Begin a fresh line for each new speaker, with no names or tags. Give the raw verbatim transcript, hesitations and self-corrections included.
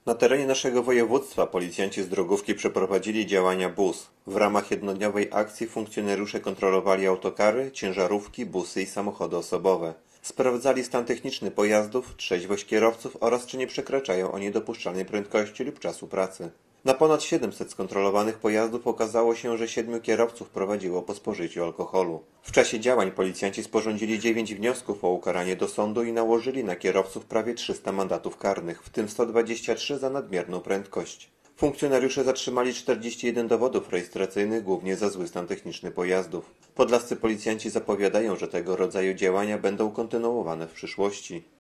Na terenie naszego województwa policjanci z drogówki przeprowadzili działania bus. W ramach jednodniowej akcji funkcjonariusze kontrolowali autokary, ciężarówki, busy i samochody osobowe. Sprawdzali stan techniczny pojazdów, trzeźwość kierowców oraz czy nie przekraczają oni dopuszczalnej prędkości lub czasu pracy. Na ponad siedemset skontrolowanych pojazdów okazało się, że siedmiu kierowców prowadziło po spożyciu alkoholu. W czasie działań policjanci sporządzili dziewięć wniosków o ukaranie do sądu i nałożyli na kierowców prawie trzysta mandatów karnych, w tym sto dwadzieścia trzy za nadmierną prędkość. Funkcjonariusze zatrzymali czterdzieści jeden dowodów rejestracyjnych, głównie za zły stan techniczny pojazdów. Podlascy policjanci zapowiadają, że tego rodzaju działania będą kontynuowane w przyszłości.